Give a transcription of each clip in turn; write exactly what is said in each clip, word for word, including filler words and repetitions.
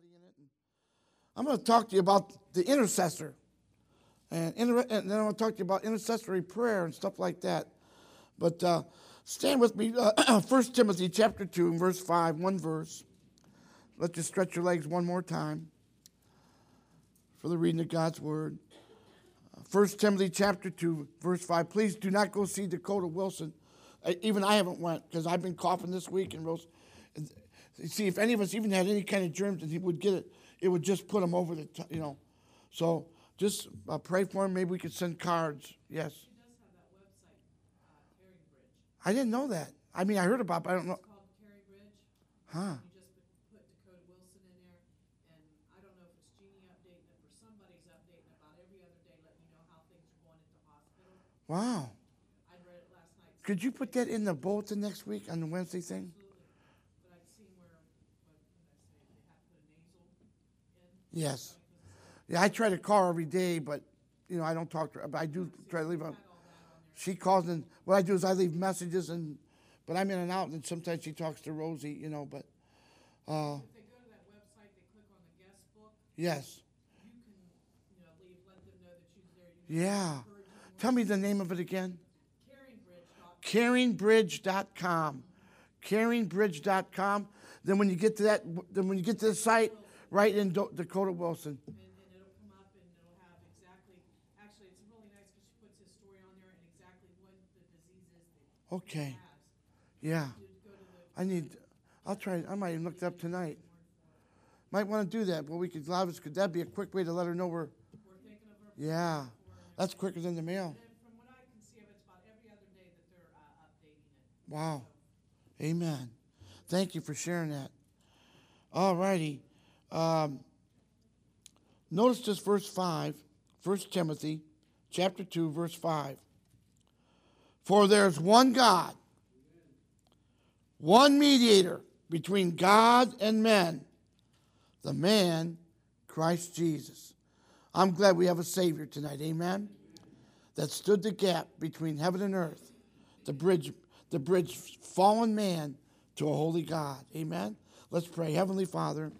everybody in it. And I'm going to talk to you about the intercessor. And, inter- and then I'm going to talk to you about intercessory prayer and stuff like that. But uh, stand with me, uh, First Timothy chapter two, and verse five, one verse. Let's just stretch your legs one more time for the reading of God's word. First Timothy chapter two, verse five. Please do not go see Dakota Wilson. I, even I haven't went because I've been coughing this week. And Rose, see, if any of us even had any kind of germs and he would get it, it would just put him over the top, you know. So just uh, pray for him. Maybe we could send cards. Yes. She does have that website, uh, Caring Bridge. I didn't know that. I mean, I heard about it, but I don't know. It's called Caring Bridge. Huh. You just put Dakota Wilson in there, and I don't know if it's Jeannie updating it or somebody's updating about every other day, letting you know how things are going at the hospital. Wow. I read it last night. Could you put that in the bulletin next week on the Wednesday thing? Absolutely. But I'd seen where, what did I say, they have to put a nasal in. Yes. Yeah, I try to call her every day, but, you know, I don't talk to her. But I do try to leave her. She calls, and what I do is I leave messages, and but I'm in and out, and sometimes she talks to Rosie, you know, but. Uh, if they go to that website, they click on the guest book. Yes. You can, you know, leave, let them know that she's there. You know, Yeah. Tell me the name of it again. caring bridge dot caring bridge dot com. com. caring bridge dot com. Then when you get to that, then when you get to the site, write in Do- Dakota Wilson. And, and it'll come up and it'll have exactly, actually it's really nice because she puts his story on there and exactly what the disease is that Okay. he has. Yeah. You go to the I need, I'll try, I might even look it up tonight. Might want to do that, but we could, a lot of us could, that'd be a quick way to let her know we're, We're thinking of her. yeah. That's quicker than the mail. And from what I can see of it, it's about every other day that they're uh, updating it. Wow. Amen. Thank you for sharing that. All righty. Um, notice this verse five, First Timothy chapter two, verse five. For there's one God, one mediator between God and men, the man, Christ Jesus. I'm glad we have a Savior tonight, amen? That stood the gap between heaven and earth, the bridge, the bridge fallen man to a holy God, amen? Let's pray. Heavenly Father,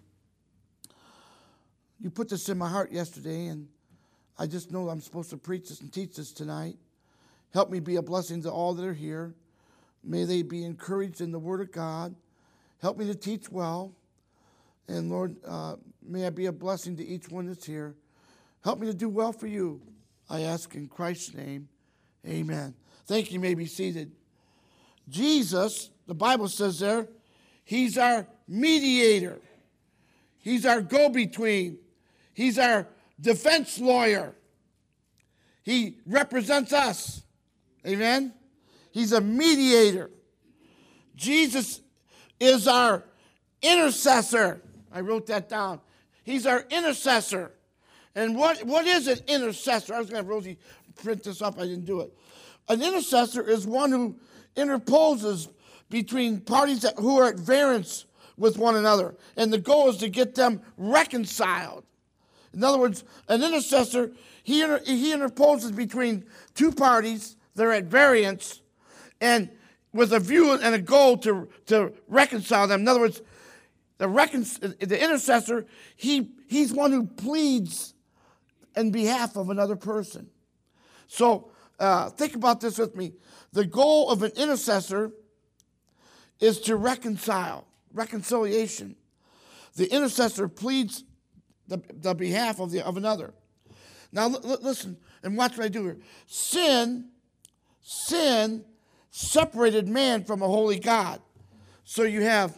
you put this in my heart yesterday, and I just know I'm supposed to preach this and teach this tonight. Help me be a blessing to all that are here. May they be encouraged in the Word of God. Help me to teach well. And Lord, uh, may I be a blessing to each one that's here. Help me to do well for you. I ask in Christ's name, amen. Thank you. You may be seated. Jesus, the Bible says there, he's our mediator. He's our go-between. He's our defense lawyer. He represents us. Amen? He's a mediator. Jesus is our intercessor. I wrote that down. He's our intercessor. And what, what is an intercessor? I was going to have Rosie print this up. I didn't do it. An intercessor is one who interposes between parties that, who are at variance with one another. And the goal is to get them reconciled. In other words, an intercessor, he, inter, he interposes between two parties that are at variance and with a view and a goal to, to reconcile them. In other words, the, recon, the intercessor, he, he's one who pleads in behalf of another person. So uh, think about this with me. The goal of an intercessor is to reconcile, reconciliation. The intercessor pleads the, the behalf of, the, of another. Now l- l- listen, and watch what I do here. Sin, sin separated man from a holy God. So you have,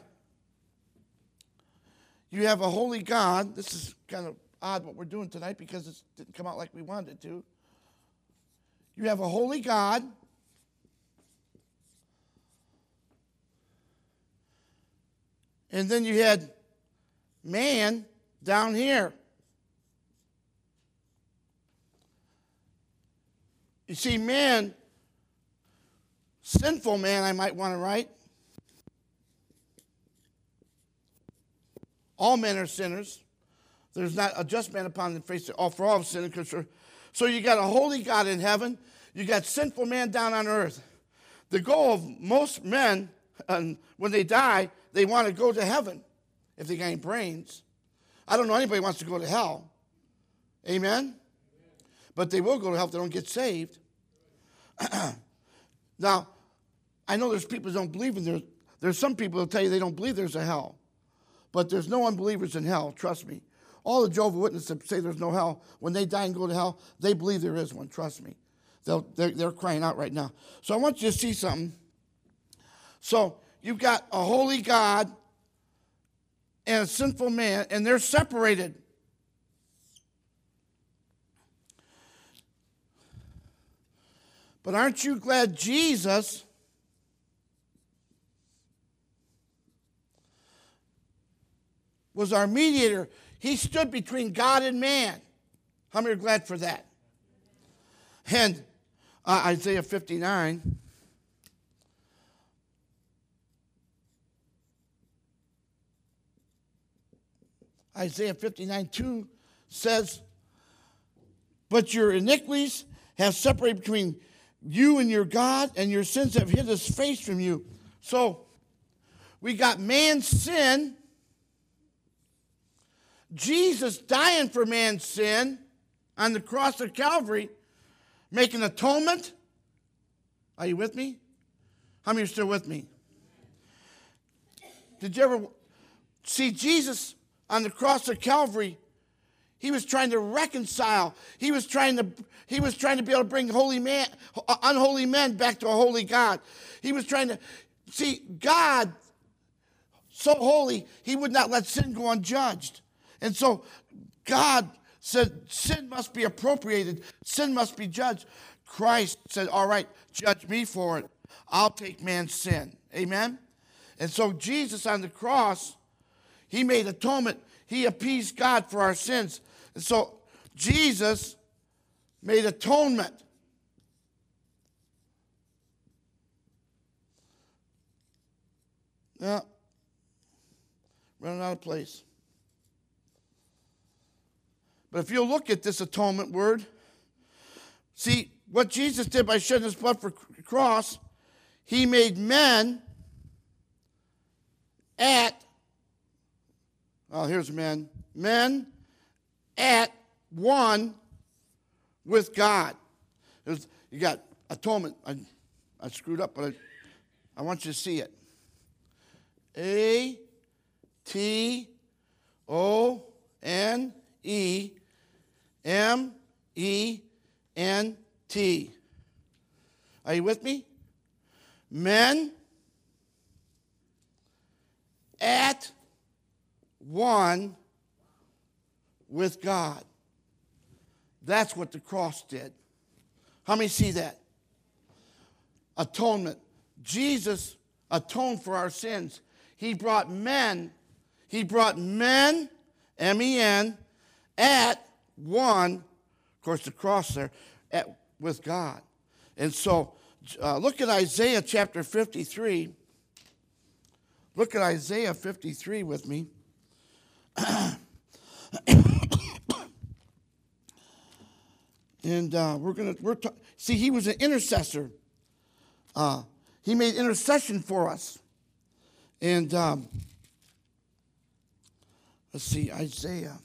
you have a holy God. This is kind of odd what we're doing tonight because it didn't come out like we wanted it to. You have a holy God. And then you had man down here. You see, man, sinful man, I might want to write. All men are sinners. There's not a just man upon the face of all, for all of sin. So you got a holy God in heaven. You got sinful man down on earth. The goal of most men, and when they die, they want to go to heaven if they got any brains. I don't know anybody who wants to go to hell. Amen? But they will go to hell if they don't get saved. Now, I know there's people who don't believe in there. There's some people who tell you they don't believe there's a hell. But there's no unbelievers in hell, trust me. All the Jehovah's Witnesses that say there's no hell, when they die and go to hell, they believe there is one, trust me. They'll, they're, they're crying out right now. So I want you to see something. So you've got a holy God and a sinful man, and they're separated. But aren't you glad Jesus was our mediator? He stood between God and man. How many are glad for that? And uh, Isaiah fifty-nine. Isaiah fifty-nine two says, but your iniquities have separated between you and your God, and your sins have hid his face from you. So we got man's sin, Jesus dying for man's sin on the cross of Calvary, making atonement. Are you with me? How many are still with me? Did you ever see Jesus on the cross of Calvary? He was trying to reconcile. He was trying to, he was trying to be able to bring holy man, unholy men back to a holy God. He was trying to, see, God, so holy, he would not let sin go unjudged. And so God said sin must be appropriated. Sin must be judged. Christ said, all right, judge me for it. I'll take man's sin. Amen? And so Jesus on the cross, he made atonement. He appeased God for our sins. And so Jesus made atonement. Yeah. Running out of place. But if you look at this atonement word, see, what Jesus did by shedding his blood for the cross, he made men at, well, here's men, men at one with God. There's, you got atonement. I, I screwed up, but I, I want you to see it. A T O N E M E N T. Are you with me? Men at one with God. That's what the cross did. How many see that? Atonement. Jesus atoned for our sins. He brought men, he brought men, M E N, at one, of course the cross there, at, with God. And so, uh, look at Isaiah chapter fifty-three. Look at Isaiah fifty-three with me. And uh, we're going to, we're ta- see, he was an intercessor. Uh, he made intercession for us. And um, let's see, Isaiah.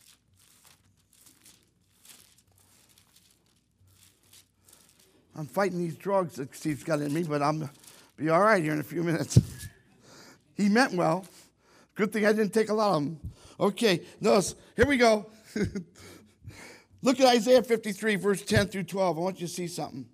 I'm fighting these drugs that Steve's got in me, but I'm be all right here in a few minutes. He meant well. Good thing I didn't take a lot of them. Okay, notice, here we go. Look at Isaiah fifty-three, verse ten through twelve. I want you to see something.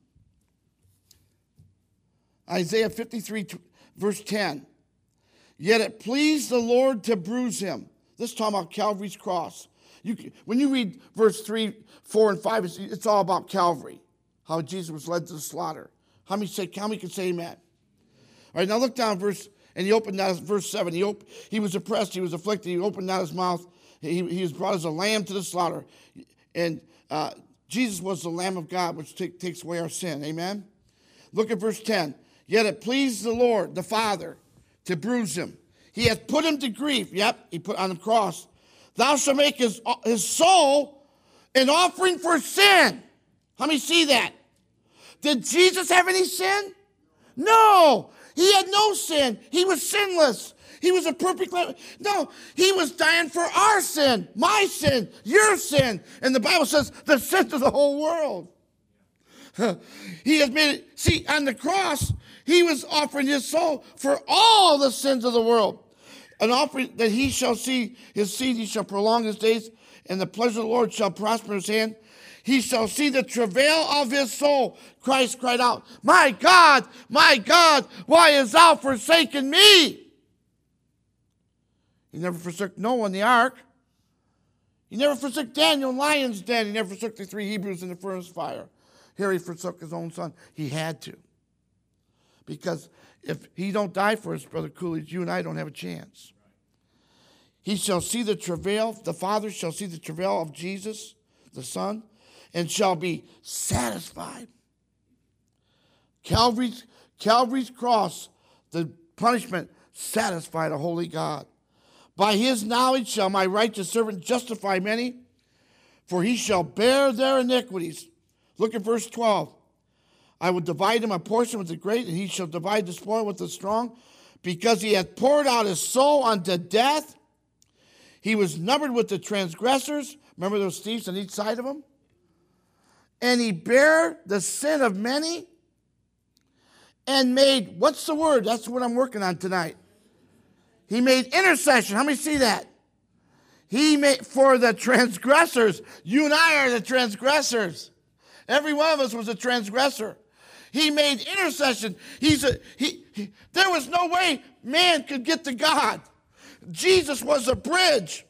Isaiah fifty-three, verse ten. Yet it pleased the Lord to bruise him. This is talking about Calvary's cross. You, when you read verse three, four, and five, it's, it's all about Calvary. How Jesus was led to the slaughter. How many say, how many can say amen? All right, now look down verse, and he opened not his, verse seven. He, op, he was oppressed, he was afflicted, he opened not his mouth. He, he was brought as a lamb to the slaughter. And uh, Jesus was the Lamb of God, which take, takes away our sin. Amen? Look at verse ten. Yet it pleased the Lord, the Father, to bruise him. He hath put him to grief. Yep, he put on the cross. Thou shalt make his, his soul an offering for sin. How many see that? Did Jesus have any sin? No. He had no sin. He was sinless. He was a perfect lamb. No, he was dying for our sin, my sin, your sin. And the Bible says the sins of the whole world. He has made it. See, on the cross, he was offering his soul for all the sins of the world. An offering that he shall see his seed, he shall prolong his days, and the pleasure of the Lord shall prosper his hand. He shall see the travail of his soul. Christ cried out, my God, my God, why hast thou forsaken me? He never forsook Noah in the ark. He never forsook Daniel in lion's den. He never forsook the three Hebrews in the furnace fire. Here he forsook his own son. He had to. Because if he don't die for us, Brother Coolidge, you and I don't have a chance. He shall see the travail, the Father shall see the travail of Jesus, the Son, and shall be satisfied. Calvary's, Calvary's cross, the punishment, satisfied a holy God. By his knowledge shall my righteous servant justify many, for he shall bear their iniquities. Look at verse twelve. I will divide him a portion with the great, and he shall divide the spoil with the strong, because he hath poured out his soul unto death. He was numbered with the transgressors. Remember those thieves on each side of him? And he bare the sin of many and made, what's the word? That's what I'm working on tonight. He made intercession. How many see that? He made for the transgressors. You and I are the transgressors. Every one of us was a transgressor. He made intercession. He's a, he, he, there was no way man could get to God. Jesus was a bridge.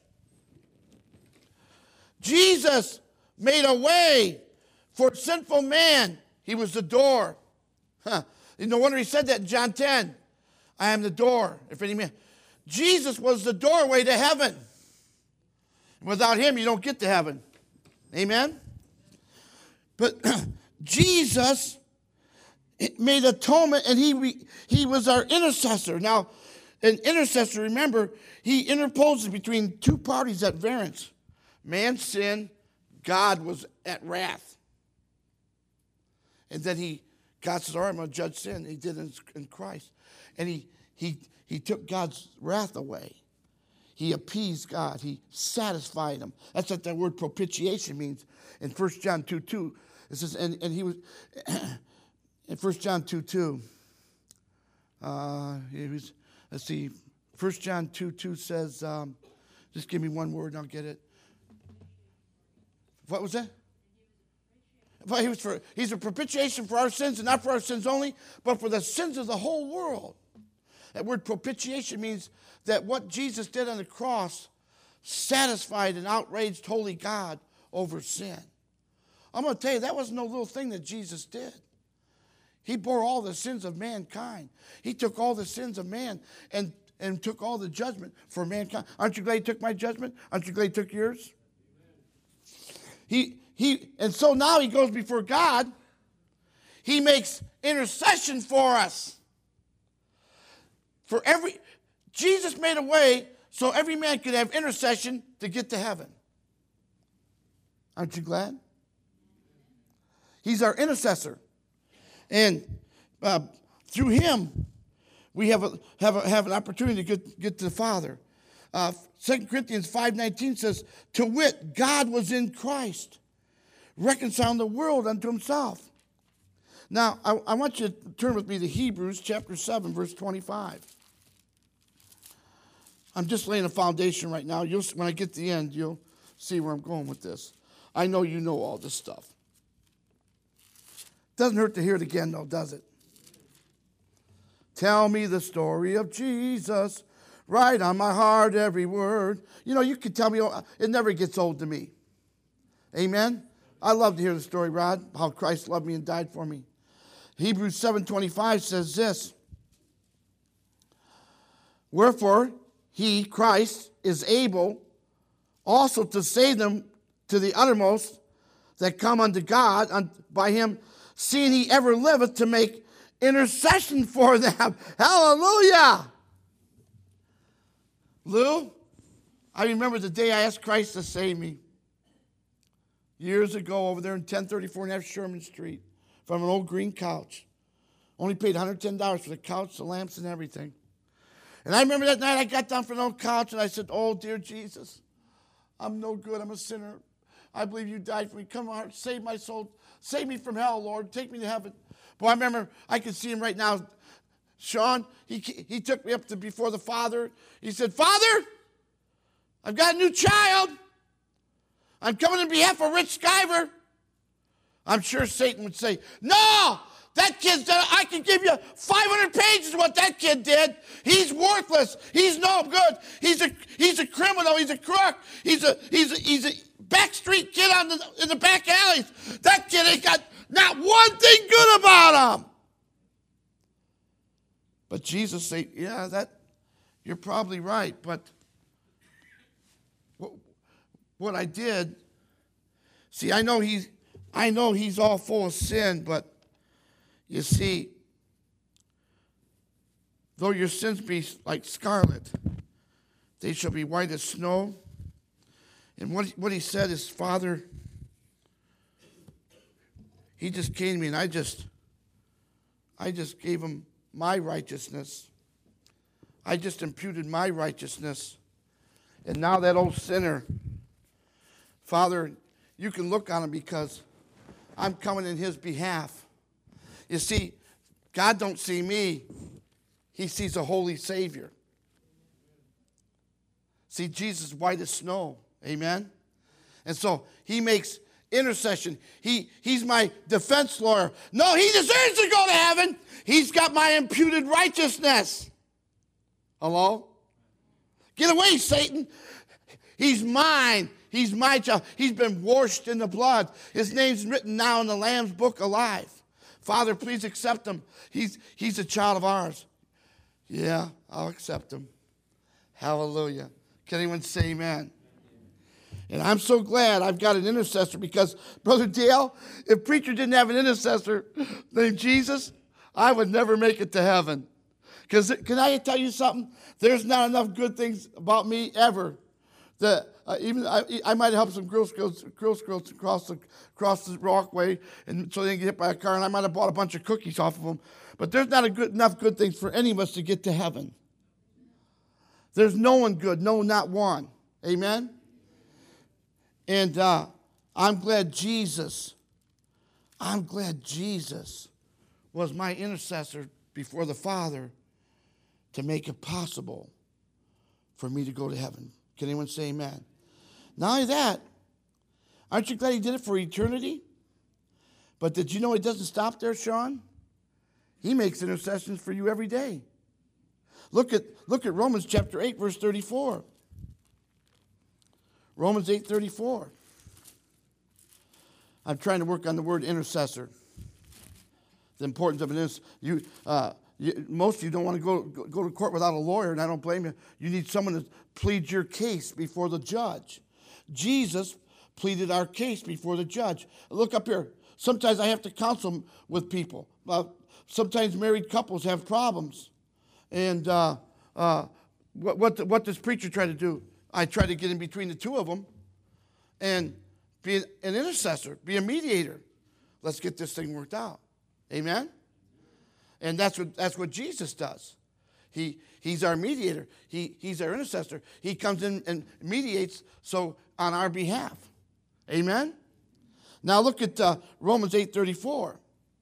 Jesus made a way for sinful man. He was the door. Huh. No wonder he said that in John ten. I am the door. If any man. Jesus was the doorway to heaven. Without him, you don't get to heaven. Amen? But Jesus made atonement, and he, he was our intercessor. Now, an intercessor, remember, he interposes between two parties at variance. Man sinned, God was at wrath. And then he, God says, all right, I'm going to judge sin. He did in, in Christ. And he, he, he took God's wrath away. He appeased God. He satisfied him. That's what that word propitiation means. In First John two two, it says, and, and he was, in First John two two, uh, he was, let's see, First John two two says, um, just give me one word and I'll get it. What was that? Well, he was for, he's a propitiation for our sins, and not for our sins only, but for the sins of the whole world. That word propitiation means that what Jesus did on the cross satisfied an outraged holy God over sin. I'm going to tell you, that was no little thing that Jesus did. He bore all the sins of mankind. He took all the sins of man and, and took all the judgment for mankind. Aren't you glad he took my judgment? Aren't you glad he took yours? He, he, and so now he goes before God. He makes intercession for us. For every, Jesus made a way so every man could have intercession to get to heaven. Aren't you glad? He's our intercessor. And uh, through him, we have, a, have, a, have an opportunity to get, get to the Father. Uh, Second Corinthians five nineteen says, to wit, God was in Christ, reconciling the world unto himself. Now, I, I want you to turn with me to Hebrews chapter seven, verse twenty-five. I'm just laying a foundation right now. You'll, when I get to the end, you'll see where I'm going with this. I know you know all this stuff. Doesn't hurt to hear it again, though, does it? Tell me the story of Jesus. Write on my heart every word. You know, you can tell me, it never gets old to me. Amen? I love to hear the story, Rod, how Christ loved me and died for me. Hebrews seven twenty-five says this. Wherefore, he, Christ, is able also to save them to the uttermost that come unto God by him, seeing he ever liveth to make intercession for them. Hallelujah! Lou, I remember the day I asked Christ to save me. Years ago over there in ten thirty-four and a half Sherman Street from an old green couch. Only paid one hundred ten dollars for the couch, the lamps, and everything. And I remember that night I got down from the old couch and I said, oh, dear Jesus, I'm no good. I'm a sinner. I believe you died for me. Come on, save my soul. Save me from hell, Lord. Take me to heaven. Boy, I remember, I can see him right now. Sean, he, he took me up to before the Father. He said, Father, I've got a new child. I'm coming on behalf of Rich Skyver. I'm sure Satan would say, no, that kid's done, I can give you five hundred pages of what that kid did. He's worthless. He's no good. He's a he's a criminal. He's a crook. He's a he's a, he's a backstreet kid on the, in the back alleys. That kid ain't got not one thing good about him. But Jesus said, yeah, that you're probably right. But what, what I did, see, I know he's I know he's all full of sin, but you see, though your sins be like scarlet, they shall be white as snow. And what, what he said is, Father, he just came to me and I just, I just gave him my righteousness. I just imputed my righteousness. And now that old sinner, Father, you can look on him because I'm coming in his behalf. You see, God don't see me. He sees a holy Savior. See, Jesus is white as snow. Amen? And so he makes intercession. He, he's my defense lawyer. No, he deserves to go to heaven. He's got my imputed righteousness. Hello? Get away, Satan. He's mine. He's my child. He's been washed in the blood. His name's written now in the Lamb's book alive. Father, please accept him. He's, he's a child of ours. Yeah, I'll accept him. Hallelujah. Can anyone say amen? And I'm so glad I've got an intercessor because, Brother Dale, if preacher didn't have an intercessor named Jesus, I would never make it to heaven. Because can I tell you something? There's not enough good things about me ever that uh, even I, I might help some Girl Scouts, Girl Scouts across the across the walkway, and so they didn't get hit by a car, and I might have bought a bunch of cookies off of them. But there's not a good, enough good things for any of us to get to heaven. There's no one good, no, not one. Amen? And uh, I'm glad Jesus, I'm glad Jesus was my intercessor before the Father to make it possible for me to go to heaven. Can anyone say amen? Not only that, aren't you glad he did it for eternity? But did you know he doesn't stop there, Sean? He makes intercessions for you every day. Look at, look at Romans chapter eight, verse thirty-four. Romans eight thirty-four. I'm trying to work on the word intercessor. The importance of it is, you, uh, you, most of you don't want to go, go, go to court without a lawyer, and I don't blame you. You need someone to plead your case before the judge. Jesus pleaded our case before the judge. Look up here. Sometimes I have to counsel with people. Uh, sometimes married couples have problems. And uh, uh, what, what, what does preacher try to do? I try to get in between the two of them and be an, an intercessor, be a mediator. Let's get this thing worked out. Amen? And that's what, that's what Jesus does. He, he's our mediator. He, he's our intercessor. He comes in and mediates so on our behalf. Amen? Now look at uh, Romans eight thirty-four.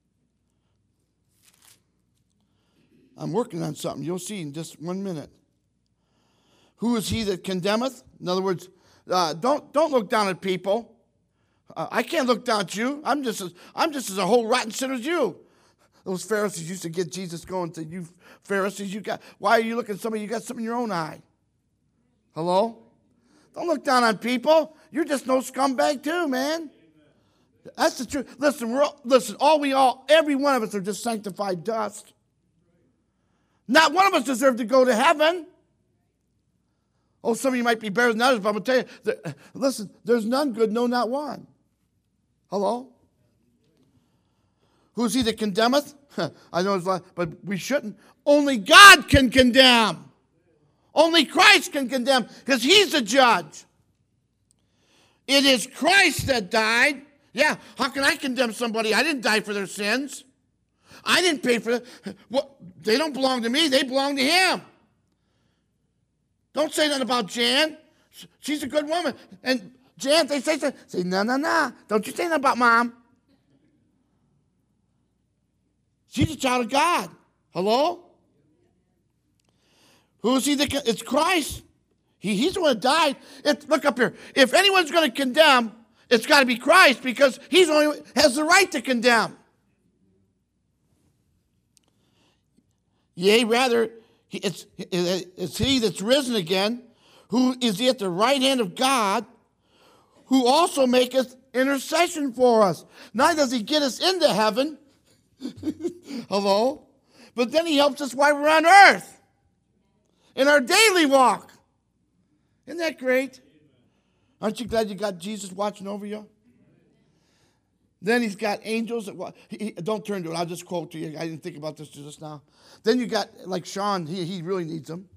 I'm working on something. You'll see in just one minute. Who is he that condemneth? In other words, uh, don't, don't look down at people. Uh, I can't look down at you. I'm just as, I'm just as a whole rotten sinner as you. Those Pharisees used to get Jesus going to, you Pharisees, you got, why are you looking at somebody? You got something in your own eye. Hello? Don't look down on people. You're just no scumbag too, man. That's the truth. Listen, we're all, listen, all we all, every one of us are just sanctified dust. Not one of us deserve to go to heaven. Oh, some of you might be better than others, but I'm going to tell you, that, listen, there's none good, no, not one. Hello? Who's he that condemneth? I know it's a lot, but we shouldn't. Only God can condemn. Only Christ can condemn, because he's the judge. It is Christ that died. Yeah, how can I condemn somebody? I didn't die for their sins. I didn't pay for it. Well, they don't belong to me. They belong to him. Don't say nothing about Jan. She's a good woman. And Jan, they say, say, no, no, no. Don't you say nothing about Mom. She's a child of God. Hello? Who is he that can, it's Christ. He, he's the one that died. It, look up here. If anyone's going to condemn, it's got to be Christ because he's the only has the right to condemn. Yea, rather, it's, it's he that's risen again, who is at the right hand of God, who also maketh intercession for us. Not does he get us into heaven. Hello? But then he helps us while we're on earth. In our daily walk. Isn't that great? Aren't you glad you got Jesus watching over you? Then he's got angels that watch. He, he, don't turn to it. I'll just quote to you. I didn't think about this just now. Then you got, like Sean, he, he really needs them.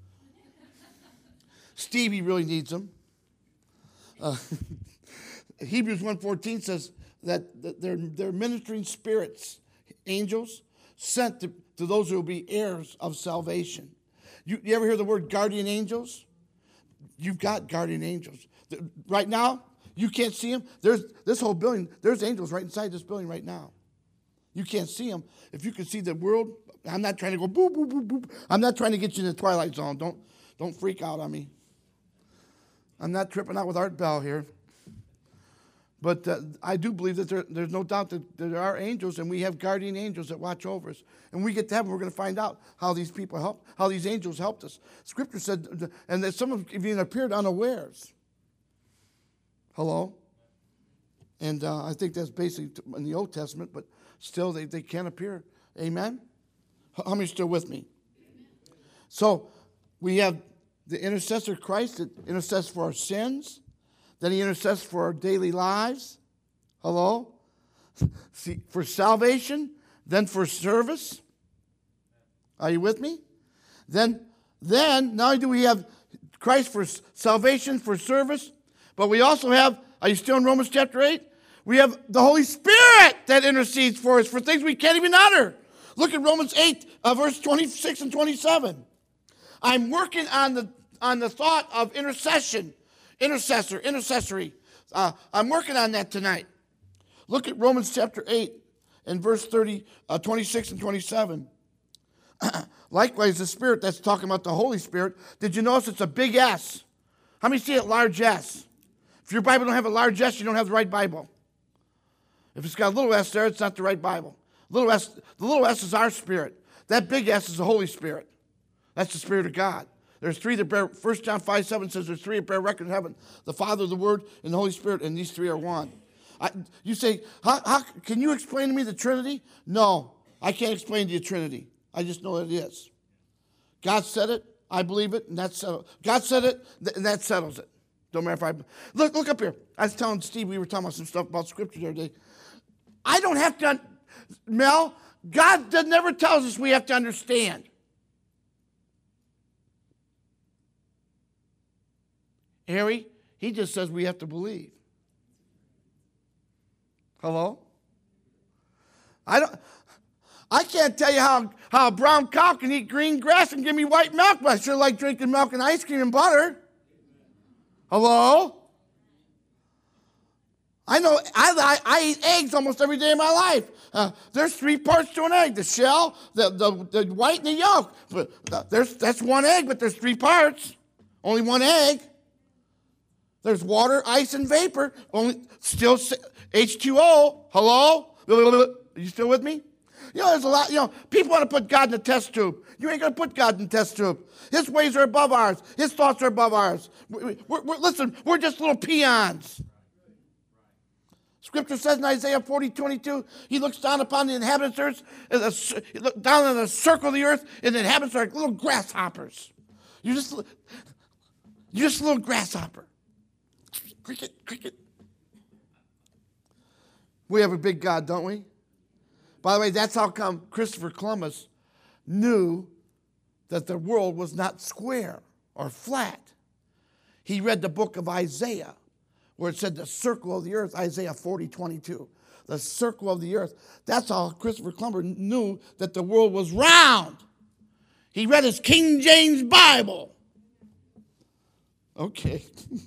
Steve, he really needs them. Uh, Hebrews one fourteen says that, that they're, they're ministering spirits, angels, sent to, to those who will be heirs of salvation. You, you ever hear the word guardian angels? You've got guardian angels. Right now, you can't see them. There's this whole building, there's angels right inside this building right now. You can't see them. If you can see the world, I'm not trying to go boop, boop, boop, boop. I'm not trying to get you in the twilight zone. Don't, don't freak out on me. I'm not tripping out with Art Bell here. But uh, I do believe that there, there's no doubt that there are angels, and we have guardian angels that watch over us. And when we get to heaven, we're going to find out how these people help, how these angels helped us. Scripture said, and that some of them even appeared unawares. Hello? And uh, I think that's basically in the Old Testament, but still they, they can appear. Amen? How many are still with me? So we have the intercessor Christ that intercedes for our sins. Then he intercedes for our daily lives. Hello? See, for salvation, then for service. Are you with me? Then, then, not only do we have Christ for salvation, for service, but we also have, are you still in Romans chapter eight? We have the Holy Spirit that intercedes for us for things we can't even utter. Look at Romans eight, uh, verse twenty-six and twenty-seven. I'm working on the on the thought of intercession. Intercessor, intercessory. Uh, I'm working on that tonight. Look at Romans chapter eight and verse thirty, uh, twenty-six and twenty-seven. Likewise, the Spirit that's talking about the Holy Spirit, did you notice it's a big S? How many see it large S? If your Bible don't have a large S, you don't have the right Bible. If it's got a little S there, it's not the right Bible. Little S, the little S is our spirit. That big S is the Holy Spirit. That's the Spirit of God. There's three that bear, First John five seven says there's three that bear record in heaven. The Father, the Word, and the Holy Spirit, and these three are one. I, you say, how, how, can you explain to me the Trinity? No, I can't explain to you Trinity. I just know it is. God said it, I believe it, and that's settled. God said it, and that settles it. Don't matter if I... Look, look up here. I was telling Steve, we were talking about some stuff about Scripture the other day. I don't have to... Mel, God never tells us we have to understand. Harry, he just says we have to believe. Hello? I don't... I can't tell you how, how a brown cow can eat green grass and give me white milk, but I sure like drinking milk and ice cream and butter. Hello? I know, I, I, I eat eggs almost every day of my life. Uh, there's three parts to an egg, the shell, the, the, the white, and the yolk. But uh, there's, that's one egg, but there's three parts. Only one egg. There's water, ice, and vapor. Only still H two O. Hello? Are you still with me? You know, there's a lot, you know, people want to put God in a test tube. You ain't going to put God in a test tube. His ways are above ours. His thoughts are above ours. We're, we're, we're, listen, we're just little peons. Scripture says in Isaiah forty, twenty-two, he looks down upon the inhabitants of the earth, he looks down on the circle of the earth, and the inhabitants are like little grasshoppers. You're just, you're just a little grasshopper. Cricket, cricket. We have a big God, don't we? By the way, that's how come Christopher Columbus knew that the world was not square or flat. He read the book of Isaiah, where it said the circle of the earth, Isaiah forty, twenty-two. The circle of the earth. That's how Christopher Columbus knew that the world was round. He read his King James Bible. Okay.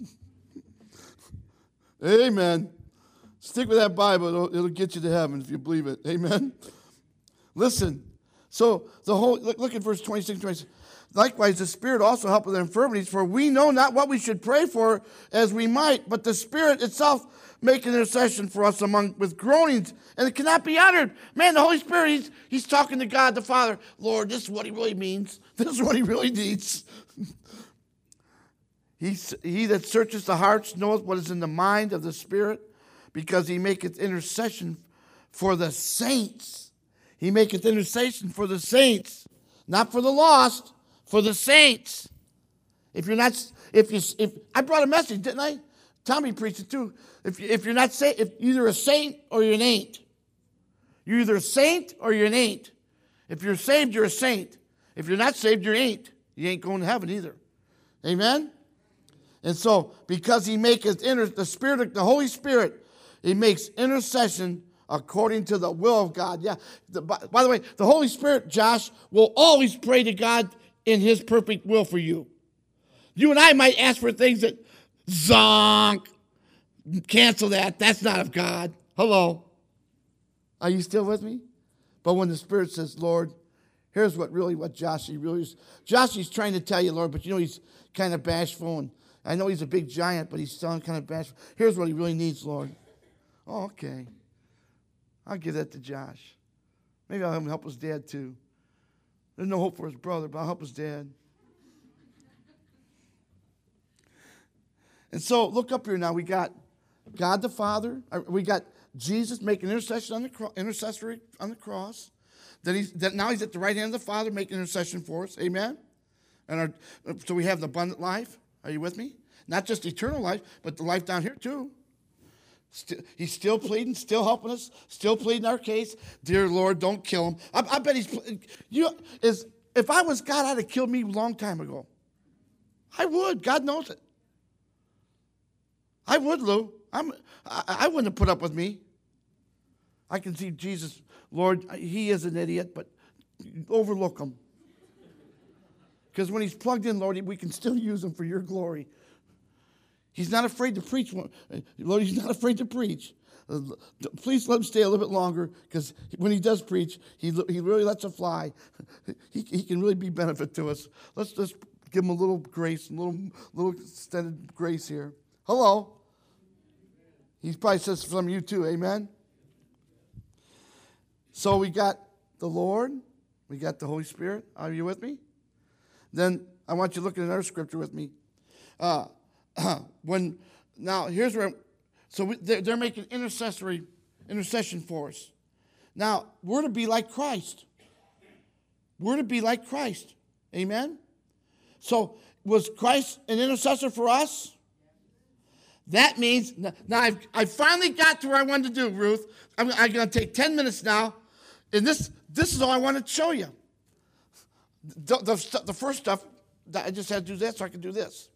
Amen. Stick with that Bible. It'll, it'll get you to heaven if you believe it. Amen. Listen. So the whole look, look at verse twenty-six, twenty-six. Likewise, the Spirit also helpeth our infirmities, for we know not what we should pray for as we might, but the Spirit itself make an intercession for us among with groanings, and it cannot be uttered. Man, the Holy Spirit, he's, he's talking to God the Father. Lord, this is what he really means. This is what he really needs. he, he that searches the hearts knoweth what is in the mind of the Spirit, because he maketh intercession for the saints. He maketh intercession for the saints, not for the lost, for the saints. If you're not, if you, if I brought a message, didn't I? Tommy preached it too. If you, if you're not saved, if you're either a saint or you're an ain't. You're either a saint or you're an ain't. If you're saved, you're a saint. If you're not saved, you're ain't. You ain't going to heaven either. Amen. And so, because he maketh inter, the Spirit, the Holy Spirit, he makes intercession according to the will of God. Yeah. The, by, by the way, the Holy Spirit, Josh, will always pray to God in his perfect will for you. You and I might ask for things that, zonk, cancel that. That's not of God. Hello. Are you still with me? But when the Spirit says, Lord, here's what really, what Joshie really is. Joshie's trying to tell you, Lord, but you know he's kind of bashful. And I know he's a big giant, but he's still kind of bashful. Here's what he really needs, Lord. Oh, okay. I'll give that to Josh. Maybe I'll have him help his dad too. There's no hope for his brother, but I'll help his dad. And so look up here now. We got God the Father. We got Jesus making intercession on the cro- intercessory on the cross. Then he's that now he's at the right hand of the Father making intercession for us. Amen. And our, so we have the abundant life. Are you with me? Not just eternal life, but the life down here too. Still, he's still pleading, still helping us, still pleading our case. Dear Lord, don't kill him. I, I bet he's you is if I was God, I'd have killed me a long time ago. I would. God knows it. I would, Lou. I'm, I, I wouldn't have put up with me. I can see Jesus, Lord, he is an idiot, but overlook him. Because when he's plugged in, Lord, we can still use him for your glory. He's not afraid to preach. Lord, he's not afraid to preach. Please let him stay a little bit longer, because when he does preach, he, he really lets it fly. He, he can really be benefit to us. Let's just give him a little grace, a little, little extended grace here. Hello. He probably says some of you too, amen? So we got the Lord. We got the Holy Spirit. Are you with me? Then I want you to look at another scripture with me. Uh, when Now, here's where, so we, they're, they're making intercessory, intercession for us. Now, we're to be like Christ. We're to be like Christ. Amen? So, was Christ an intercessor for us? That means, now I've, I finally got to where I wanted to do, Ruth. I'm, I'm going to take ten minutes now, and this this is all I wanted to show you. The, the, the first stuff, I just had to do this so I could do this.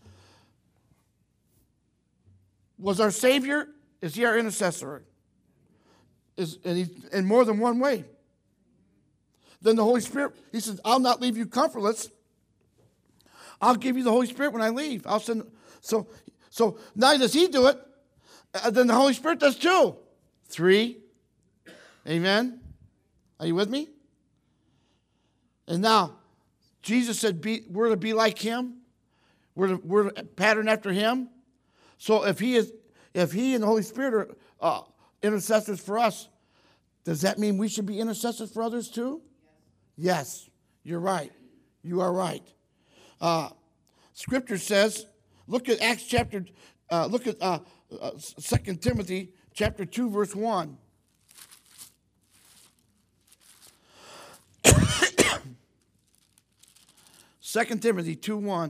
Was our Savior, is he our intercessor? Is, and he, in more than one way. Then the Holy Spirit, he says, I'll not leave you comfortless. I'll give you the Holy Spirit when I leave. I'll send, so... So not only does he do it, uh, then the Holy Spirit does too. Three. Amen. Are you with me? And now, Jesus said be, we're to be like him. We're to, we're to pattern after him. So if he is, if he and the Holy Spirit are uh, intercessors for us, does that mean we should be intercessors for others too? Yes. Yes, you're right. You are right. Uh, scripture says, look at Acts chapter, uh, look at uh, uh, Second Timothy chapter two, verse one. Second Timothy two, one.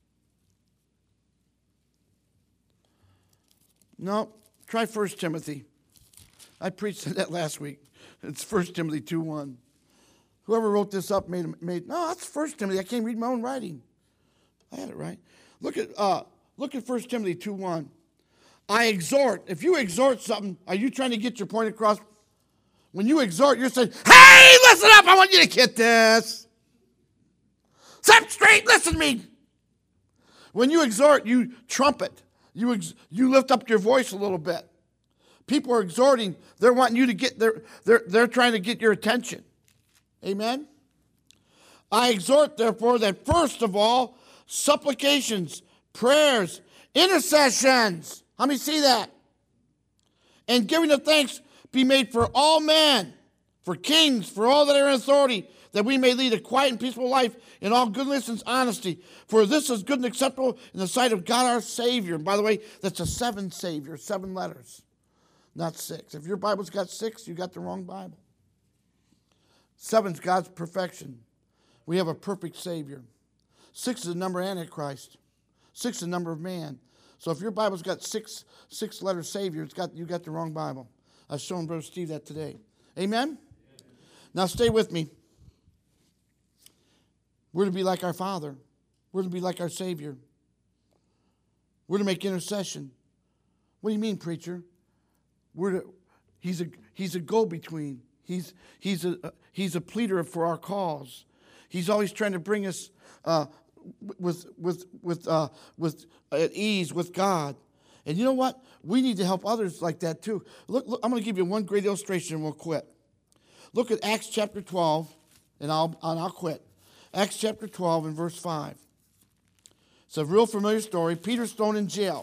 No, try First Timothy. I preached that last week. It's First Timothy two, one. Whoever wrote this up made, made no, that's First Timothy. I can't read my own writing. I had it right. Look at uh, look at First Timothy two, one. I exhort. If you exhort something, are you trying to get your point across? When you exhort, you're saying, hey, listen up, I want you to get this. Set straight, listen to me. When you exhort, you trumpet. You, ex, you lift up your voice a little bit. People are exhorting. They're wanting you to get, they're, they're, they're trying to get your attention. Amen? I exhort, therefore, that first of all, supplications, prayers, intercessions. How many see that? And giving of thanks be made for all men, for kings, for all that are in authority, that we may lead a quiet and peaceful life in all goodness and honesty. For this is good and acceptable in the sight of God our Savior. And by the way, that's a seven Savior, seven letters, not six. If your Bible's got six, you got the wrong Bible. Seven's God's perfection. We have a perfect Savior. Six is the number of Antichrist. Six is the number of man. So if your Bible's got six six letter Savior, it's got you got the wrong Bible. I was showing Brother Steve that today. Amen? Now stay with me. We're to be like our Father. We're to be like our Savior. We're to make intercession. What do you mean, preacher? We're to, he's a he's a go-between. He's he's a he's a pleader for our cause. He's always trying to bring us uh, with with with uh, with at ease with God. And you know what? We need to help others like that too. Look, look I'm going to give you one great illustration and we'll quit. Look at Acts chapter twelve, and I'll and I'll quit. Acts chapter twelve and verse five. It's a real familiar story. Peter's thrown in jail.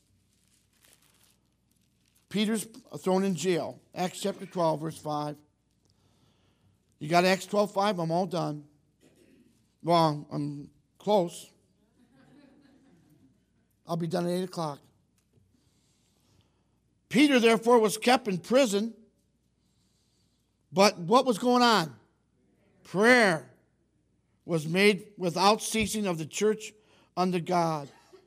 Peter's thrown in jail. Acts chapter twelve, verse five. You got Acts twelve five? I'm all done. Well, I'm close. I'll be done at eight o'clock. Peter, therefore, was kept in prison. But what was going on? Prayer was made without ceasing of the church unto God.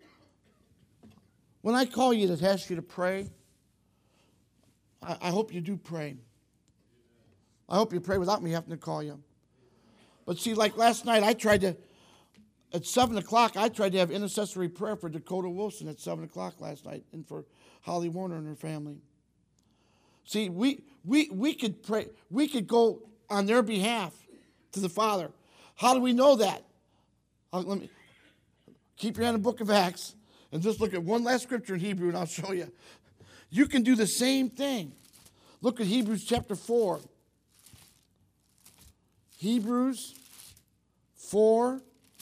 When I call you to ask you to pray, I, I hope you do pray. I hope you pray without me having to call you. But see, like last night, I tried to, at seven o'clock, I tried to have intercessory prayer for Dakota Wilson at seven o'clock last night and for Holly Warner and her family. See, we we we could pray, we could go on their behalf to the Father. How do we know that? Uh, let me keep your hand in the book of Acts and just look at one last scripture in Hebrew and I'll show you. You can do the same thing. Look at Hebrews chapter four. Hebrews four.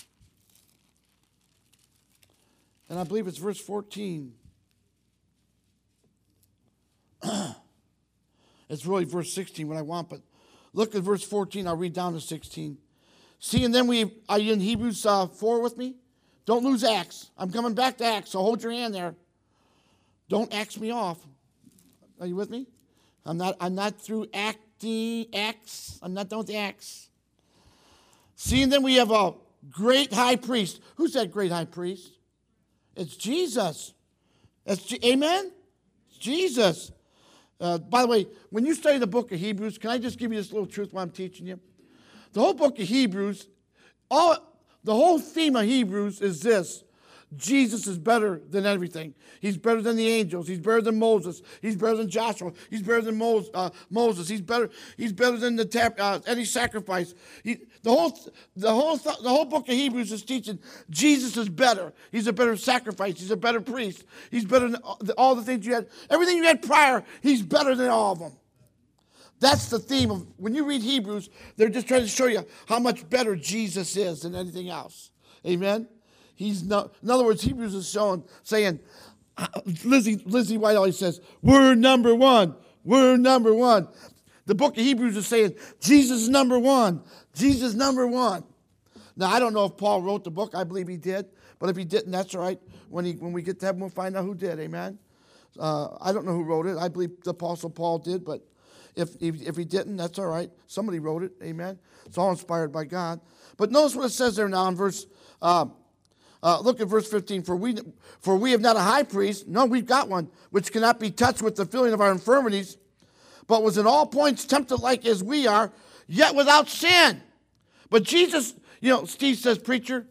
And I believe it's verse fourteen. It's really verse sixteen what I want, but look at verse fourteen. I'll read down to sixteen. See, and then we, are you in Hebrews uh, four with me? Don't lose Acts. I'm coming back to Acts, so hold your hand there. Don't axe me off. Are you with me? I'm not, I'm not through acting, Acts. I'm not done with the Acts. See, and then we have a great high priest. Who's that great high priest? It's Jesus. That's G- Amen? It's Jesus. Uh, by the way, when you study the book of Hebrews, can I just give you this little truth while I'm teaching you? The whole book of Hebrews, all the whole theme of Hebrews is this. Jesus is better than everything. He's better than the angels. He's better than Moses. He's better than Joshua. He's better than Moses. Uh, Moses. He's better. He's better than the tab, uh, any sacrifice. He, the whole, the whole, th- the whole book of Hebrews is teaching Jesus is better. He's a better sacrifice. He's a better priest. He's better than all the, all the things you had. Everything you had prior, he's better than all of them. That's the theme of when you read Hebrews. They're just trying to show you how much better Jesus is than anything else. Amen. He's no, in other words, Hebrews is showing, saying, Lizzie, Lizzie White always says, we're number one. We're number one. The book of Hebrews is saying, Jesus is number one. Jesus is number one. Now, I don't know if Paul wrote the book. I believe he did. But if he didn't, that's all right. When, he, when we get to heaven, we'll find out who did. Amen. Uh, I don't know who wrote it. I believe the Apostle Paul did. But if, if, if he didn't, that's all right. Somebody wrote it. Amen. It's all inspired by God. But notice what it says there now in verse uh, Uh, look at verse fifteen. For we, for we have not a high priest. No, we've got one, which cannot be touched with the feeling of our infirmities, but was in all points tempted like as we are, yet without sin. But Jesus, you know, Steve says, preacher,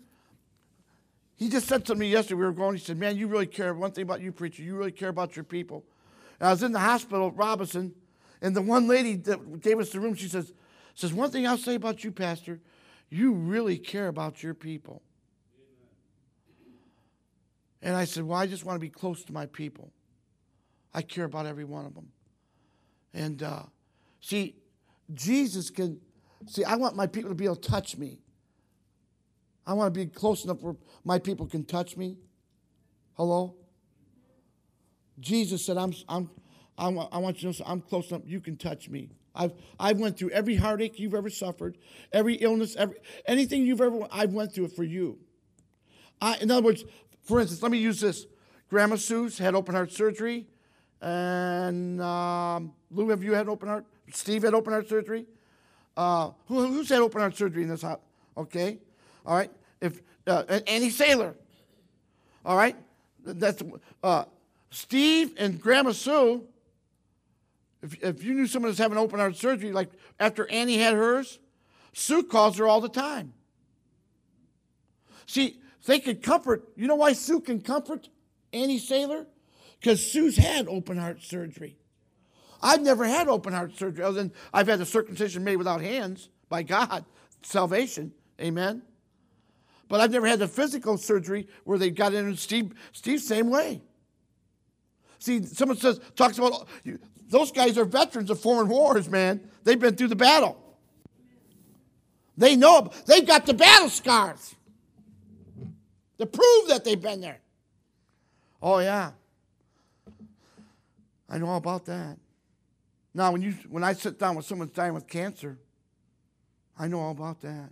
he just said to me yesterday, we were going, he said, man, you really care. One thing about you, preacher, you really care about your people. And I was in the hospital at Robinson, and the one lady that gave us the room, she says, says, one thing I'll say about you, Pastor, you really care about your people. And I said, well, I just want to be close to my people. I care about every one of them. And uh, see, Jesus can, see, I want my people to be able to touch me. I want to be close enough where my people can touch me. Hello? Jesus said, I'm, I'm, I want, I want you to know, I'm close enough, you can touch me. I've, I've went through every heartache you've ever suffered, every illness, every, anything you've ever, I've went through it for you. I, in other words, for instance, let me use this. Grandma Sue's had open heart surgery. And um, Lou, have you had open heart? Steve had open heart surgery. Uh, who, who's had open heart surgery in this house? Okay, all right. If uh, Annie Saylor, all right. That's uh, Steve and Grandma Sue. If if you knew someone was having open heart surgery, like after Annie had hers, Sue calls her all the time. See, they could comfort. You know why Sue can comfort Annie Saylor? Because Sue's had open heart surgery. I've never had open heart surgery other than I've had a circumcision made without hands by God, salvation, amen. But I've never had the physical surgery where they got in and Steve, Steve, same way. See, someone says, talks about, those guys are veterans of foreign wars, man. They've been through the battle. They know, they've got the battle scars to prove that they've been there. Oh, yeah. I know all about that. Now, when you when I sit down with someone dying with cancer, I know all about that.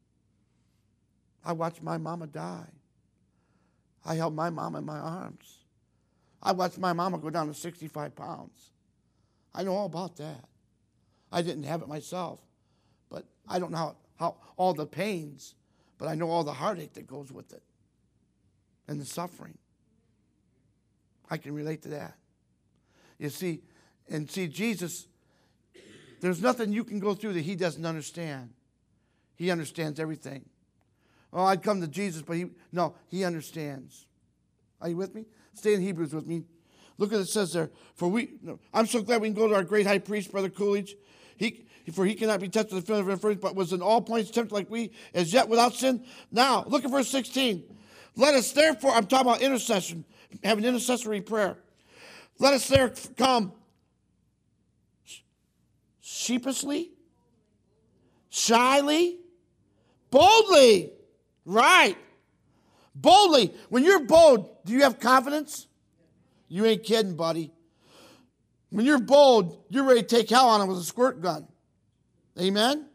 I watched my mama die. I held my mama in my arms. I watched my mama go down to sixty-five pounds. I know all about that. I didn't have it myself, but I don't know how, how all the pains, but I know all the heartache that goes with it and the suffering. I can relate to that. You see, and see, Jesus, there's nothing you can go through that he doesn't understand. He understands everything. Oh, I'd come to Jesus, but he, no, he understands. Are you with me? Stay in Hebrews with me. Look what it says there. For we, no, I'm so glad we can go to our great high priest, Brother Coolidge. He, for he cannot be touched with the feeling of infirmity, but was in all points tempted like we, as yet without sin. Now, look at verse sixteen. Let us therefore, I'm talking about intercession, have an intercessory prayer. Let us there come sheepishly, shyly, boldly. Right. Boldly. When you're bold, do you have confidence? You ain't kidding, buddy. When you're bold, you're ready to take hell on them with a squirt gun. Amen?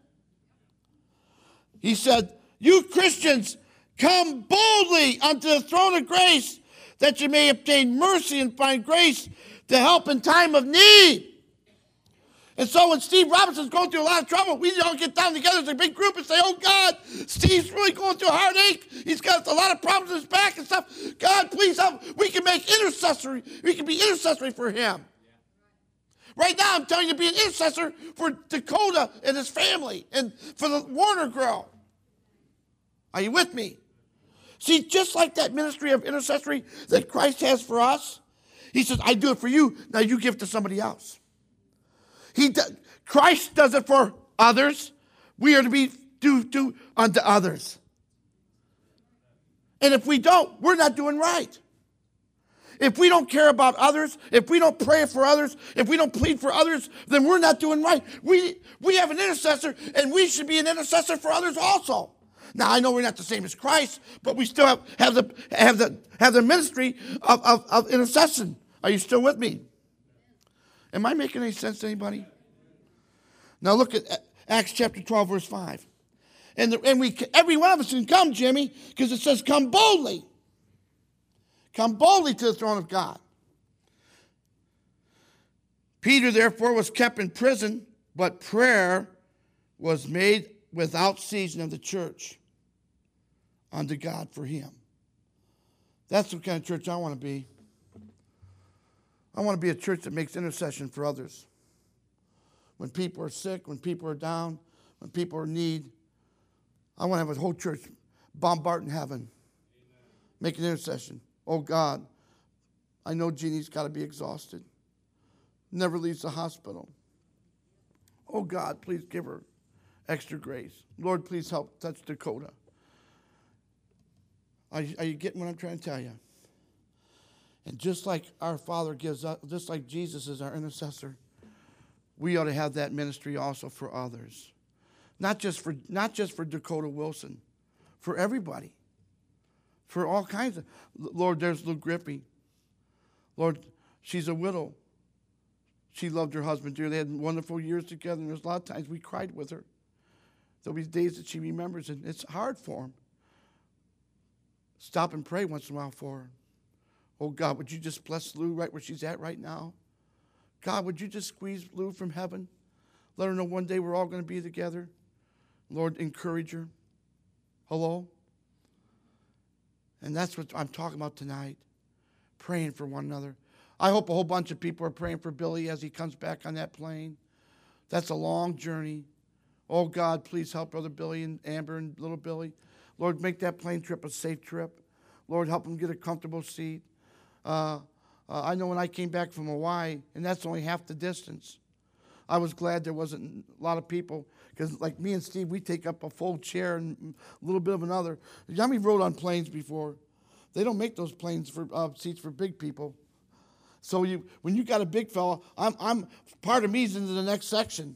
He said, you Christians, come boldly unto the throne of grace, that you may obtain mercy and find grace to help in time of need. And so when Steve Robinson's going through a lot of trouble, we all get down together as a big group and say, oh, God, Steve's really going through a heartache. He's got a lot of problems in his back and stuff. God, please help. We can make intercessory. We can be intercessory for him. Right now, I'm telling you to be an intercessor for Dakota and his family and for the Warner girl. Are you with me? See, just like that ministry of intercessory that Christ has for us, he says, I do it for you. Now you give it to somebody else. He do, Christ does it for others. We are to be do, do unto others. And if we don't, we're not doing right. If we don't care about others, if we don't pray for others, if we don't plead for others, then we're not doing right. We, we have an intercessor, and we should be an intercessor for others also. Now, I know we're not the same as Christ, but we still have, have, the, have, the, have the ministry of, of, of intercession. Are you still with me? Am I making any sense to anybody? Now look at Acts chapter twelve, verse five. And, the, and we, every one of us can come, Jimmy, because it says come boldly. Come boldly to the throne of God. Peter, therefore, was kept in prison, but prayer was made without ceasing of the church unto God for him. That's the kind of church I want to be. I want to be a church that makes intercession for others. When people are sick, when people are down, when people are in need, I want to have a whole church bombarding heaven, Amen. Making intercession. Oh God, I know Jeannie's got to be exhausted. Never leaves the hospital. Oh God, please give her extra grace. Lord, please help touch Dakota. Are you, are you getting what I'm trying to tell you? And just like our Father gives us, just like Jesus is our intercessor, we ought to have that ministry also for others. Not just for not just for Dakota Wilson, for everybody. For all kinds of, Lord, there's Lou Grippy. Lord, she's a widow. She loved her husband dearly. They had wonderful years together, and there's a lot of times we cried with her. There'll be days that she remembers, and it's hard for him. Stop and pray once in a while for her. Oh, God, would you just bless Lou right where she's at right now? God, would you just squeeze Lou from heaven? Let her know one day we're all going to be together. Lord, encourage her. Hello? And that's what I'm talking about tonight. Praying for one another. I hope a whole bunch of people are praying for Billy as he comes back on that plane. That's a long journey. Oh, God, please help Brother Billy and Amber and little Billy. Lord, make that plane trip a safe trip. Lord, help them get a comfortable seat. Uh, uh, I know when I came back from Hawaii, and that's only half the distance, I was glad there wasn't a lot of people, because like me and Steve, we take up a full chair and a little bit of another. How many rode on planes before? They don't make those planes for uh, seats for big people. So you, when you got a big fella, I'm, I'm part of me's into the next section.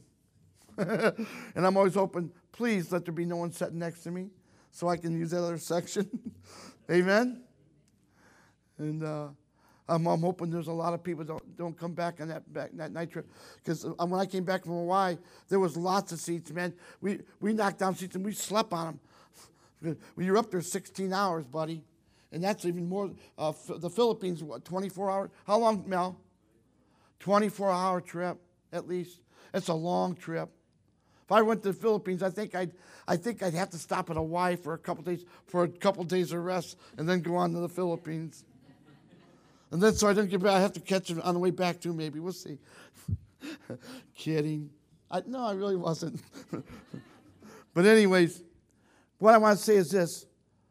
And I'm always hoping, please let there be no one sitting next to me so I can use that other section. Amen? And uh, I'm, I'm hoping there's a lot of people don't don't come back on that back, that night trip. Because when I came back from Hawaii, there was lots of seats, man. We, we knocked down seats and we slept on them. When you're up there sixteen hours, buddy. And that's even more. Uh, the Philippines, what, twenty-four hours? How long, Mel? twenty-four hour trip, at least. It's a long trip. If I went to the Philippines, I think I'd, I think I'd have to stop at Hawaii for a couple days, for a couple days of rest, and then go on to the Philippines. And then so I don't get back. I have to catch it on the way back too. Maybe we'll see. Kidding. I, no, I really wasn't. But anyways, what I want to say is this.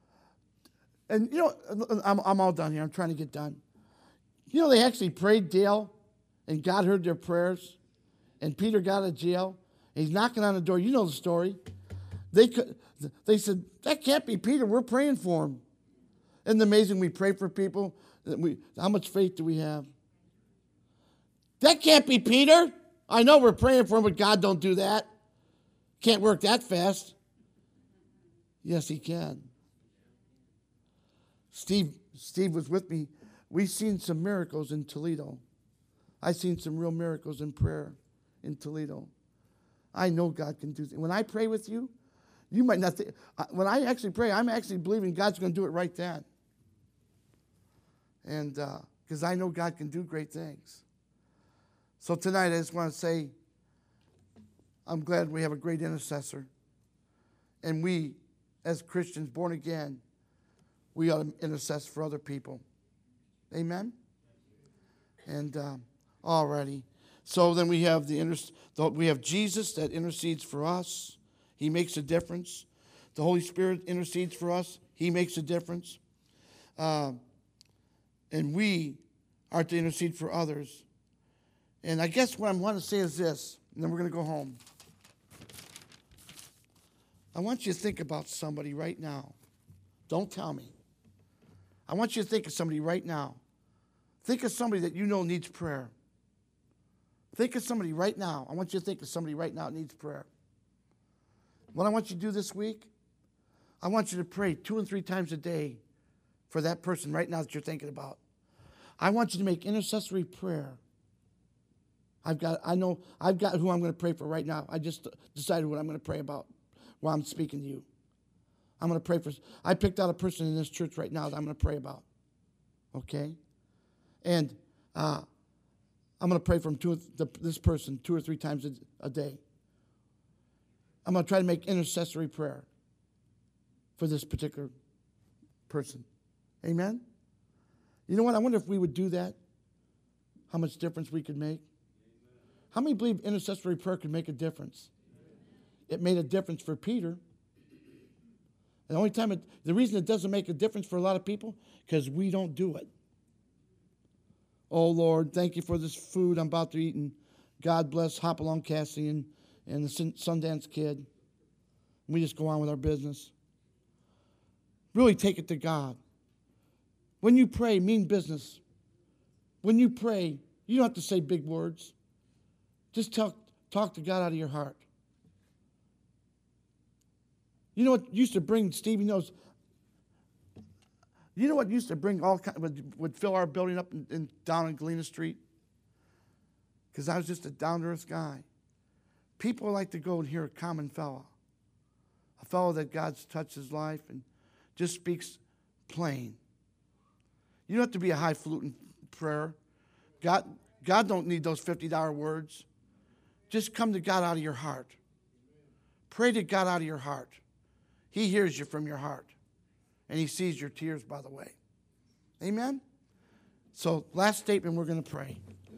And, you know, I'm, I'm all done here. I'm trying to get done. You know, they actually prayed Dale, and God heard their prayers, and Peter got out of jail, and he's knocking on the door. You know the story. They could, they said, that can't be Peter. We're praying for him. Isn't it amazing we pray for people? That we, how much faith do we have? That can't be Peter. I know we're praying for him, but God don't do that. Can't work that fast. Yes, he can. Steve, Steve was with me. We've seen some miracles in Toledo. I've seen some real miracles in prayer in Toledo. I know God can do things. When I pray with you, you might not think. When I actually pray, I'm actually believing God's going to do it right then. And because uh, I know God can do great things. So tonight I just want to say, I'm glad we have a great intercessor. And we, as Christians born again, we ought to intercess for other people. Amen? And uh, alrighty. So then we have the, inter- the we have Jesus that intercedes for us. He makes a difference. The Holy Spirit intercedes for us. He makes a difference. Uh, and we are to intercede for others. And I guess what I want to say is this, and then we're going to go home. I want you to think about somebody right now. Don't tell me. I want you to think of somebody right now. Think of somebody that you know needs prayer. Think of somebody right now. I want you to think of somebody right now that needs prayer. What I want you to do this week, I want you to pray two and three times a day for that person right now that you're thinking about. I want you to make intercessory prayer. I've got, I know, I've got who I'm going to pray for right now. I just decided what I'm going to pray about while I'm speaking to you. I'm going to pray for, I picked out a person in this church right now that I'm going to pray about. Okay? And uh, I'm going to pray for him two, the, this person two or three times a, a day. I'm going to try to make intercessory prayer for this particular person. Amen? You know what? I wonder if we would do that, how much difference we could make. How many believe intercessory prayer could make a difference? It made a difference for Peter. The only time it, the reason it doesn't make a difference for a lot of people, because we don't do it. Oh, Lord, thank you for this food I'm about to eat, and God bless Hopalong Cassie and, and the Sundance Kid. We just go on with our business. Really take it to God. When you pray, mean business. when you pray, you don't have to say big words. Just talk, talk to God out of your heart. You know what used to bring, Stevie knows, you know what used to bring all kind, would, would fill our building up in, in, down in Galena Street? Because I was just a down-to-earth guy. People like to go and hear a common fella. A fellow that God's touched his life and just speaks plain. You don't have to be a highfalutin prayer. God, God don't need those fifty dollar words. Just come to God out of your heart. Pray to God out of your heart. He hears you from your heart. And he sees your tears, by the way. Amen? So, last statement we're going to pray.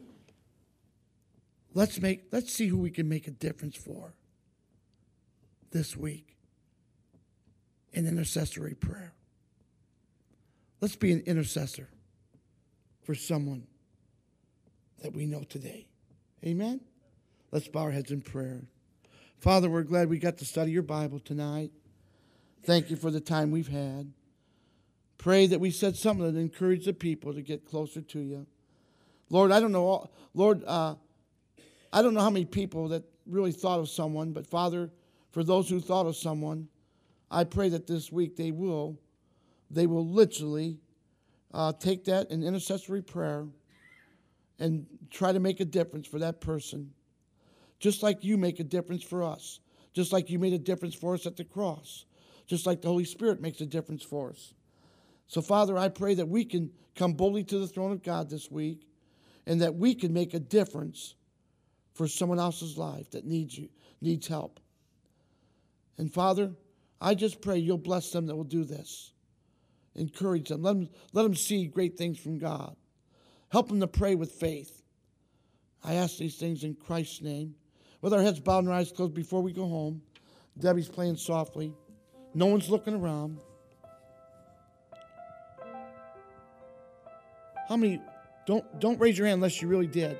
Let's make, let's see who we can make a difference for this week in intercessory prayer. Let's be an intercessor for someone that we know today. Amen? Let's bow our heads in prayer. Father, we're glad we got to study your Bible tonight. Thank you for the time we've had. Pray that we said something that encouraged the people to get closer to you. Lord, I don't know, all, Lord, uh, I don't know how many people that really thought of someone, but Father, for those who thought of someone, I pray that this week they will, they will literally uh, take that in intercessory prayer and try to make a difference for that person. Just like you make a difference for us. Just like you made a difference for us at the cross. Just like the Holy Spirit makes a difference for us. So, Father, I pray that we can come boldly to the throne of God this week and that we can make a difference for someone else's life that needs you, needs help. And, Father, I just pray you'll bless them that will do this. Encourage them. Let them, let them see great things from God. Help them to pray with faith. I ask these things in Christ's name. With our heads bowed and our eyes closed before we go home. Debbie's playing softly. No one's looking around. How many, don't, don't raise your hand unless you really did.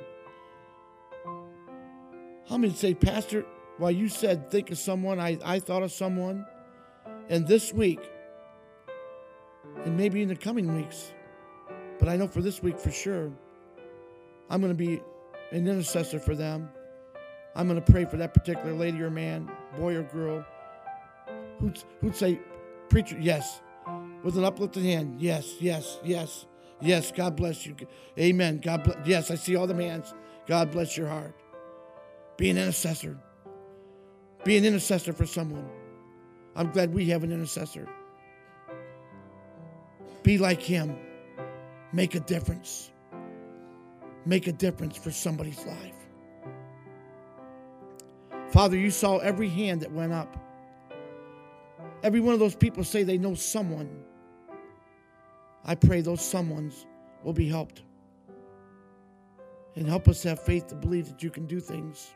How many say, Pastor, while you said think of someone, I, I thought of someone. And this week, and maybe in the coming weeks, but I know for this week for sure, I'm going to be an intercessor for them. I'm going to pray for that particular lady or man, boy or girl, who'd, who'd say, preacher, yes, with an uplifted hand, yes, yes, yes, yes, God bless you. Amen. God bless. Yes, I see all the hands. God bless your heart. Be an intercessor. Be an intercessor for someone. I'm glad we have an intercessor. Be like him. Make a difference. Make a difference for somebody's life. Father, you saw every hand that went up. Every one of those people say they know someone. I pray those someones will be helped. And help us have faith to believe that you can do things.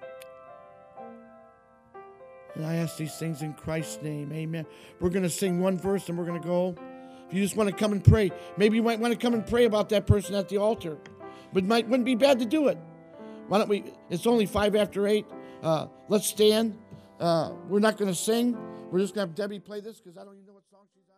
And I ask these things in Christ's name. Amen. We're going to sing one verse and we're going to go. If you just want to come and pray, maybe you might want to come and pray about that person at the altar. But it might, wouldn't be bad to do it. Why don't we? It's only five after eight. Uh, let's stand. Uh, we're not going to sing. We're just going to have Debbie play this because I don't even know what song she's